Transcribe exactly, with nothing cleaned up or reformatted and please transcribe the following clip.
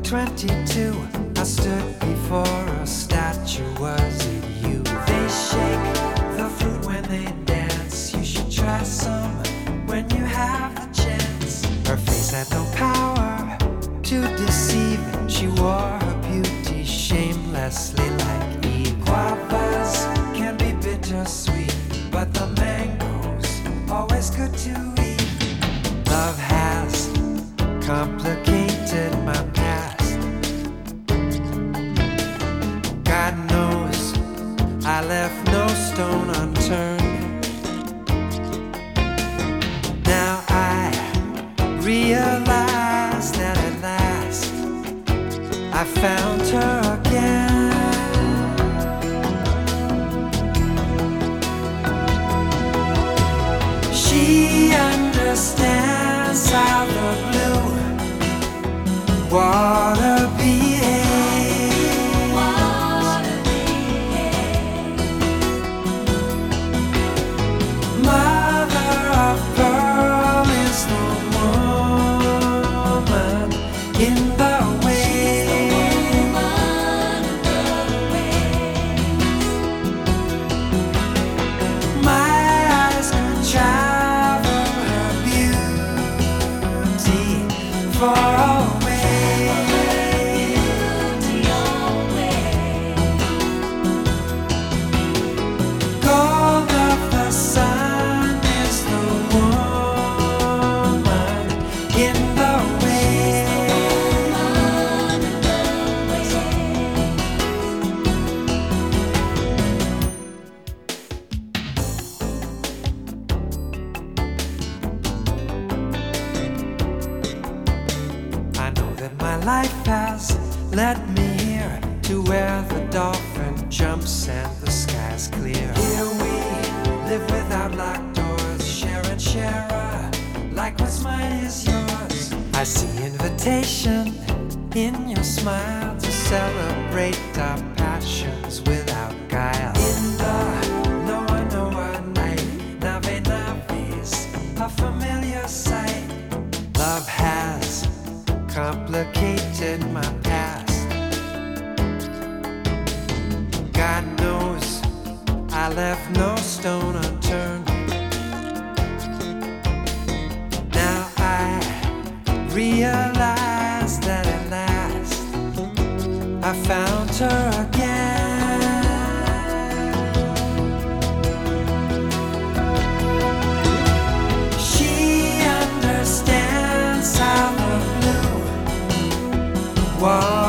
twenty-two, I stood before a statue. Was it you? They shake the fruit when they dance. You should try some when you have the chance. Her face had no power to deceive. She wore her beauty shamelessly like Eve. Guavas can be bittersweet, but the mango's always good to eat. Love has complicated my past. God knows I left no stone unturned. Now I realize that at last I found her again. She understands how the blue water behaves. Water behaves. Mother of pearl is the woman in the waves. My eyes could travel her beauty for always. Gold of the sun is the woman in the I know that my life has led me here to where the dolphin jumps and the sky's clear. Here we live without locked doors, share and share like what's mine is yours. I see invitation in your smile to celebrate our passions without guile. In the Noa Noa night, Nave Nave's a familiar sight. Love has complicated my past. God knows I left no stone unturned. Now I realize that at last I found her again. She understands how the blue water